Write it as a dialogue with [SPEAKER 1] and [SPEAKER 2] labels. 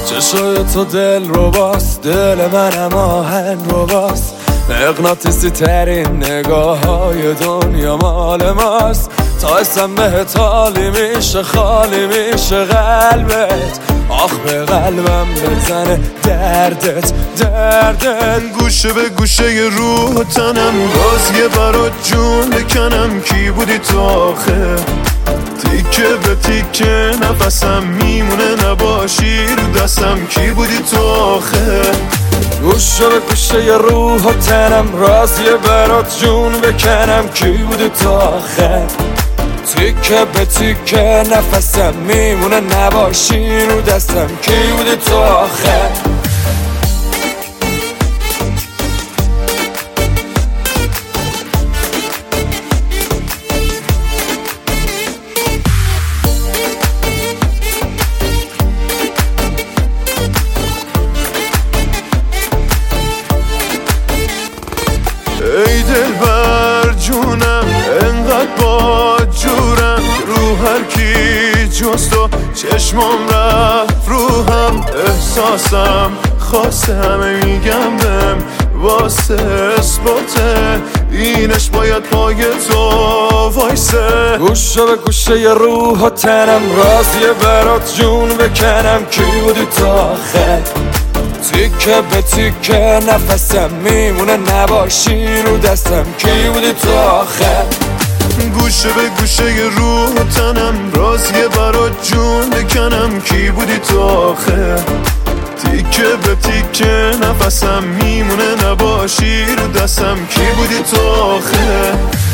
[SPEAKER 1] چشای تو دل رو باست، دل منم آهن رو باست، مغناطیسی ترین نگاه های دنیا مال ماست. تا اسم بهت حالی میشه، خالی میشه قلبت، آخ به قلبم بزنه دردت.
[SPEAKER 2] گوشه به گوشه روح و تنم، باز یه برات جون بکنم. کی بودی تو آخه؟ تیکه به تیکه نفسم میمونه، نباشی رو دستم. کی بودی تو آخه؟
[SPEAKER 1] گوشه به گوشه روح و تنم، رازیه برات جون بکنم. کی بودی تو آخه؟ تیکه به تیکه نفسم میمونه، نباشی رو دستم. کی بودی تو آخه؟
[SPEAKER 2] ای دلبر جونم، انقدر با جورم، رو هر کی جز تو چشمام رفت روحم. احساسم خواسته همه میگم بهم، واسه اثباته اینش باید پای تو وایسه.
[SPEAKER 1] گوشه به گوشه روح و تنم، رازیه برات جون بکنم. کی بودی تو آخه؟ تیکه به تیکه نفسم میمونه، نباشی رو دستم. کی بودی تو آخه؟
[SPEAKER 2] گوشه به گوشه روح و تنم، رازیه برات جون بکنم. کی بودی تو آخه؟ تیکه به تیکه نفسم میمونه، نباشی رو دستم. کی بودی تو آخه؟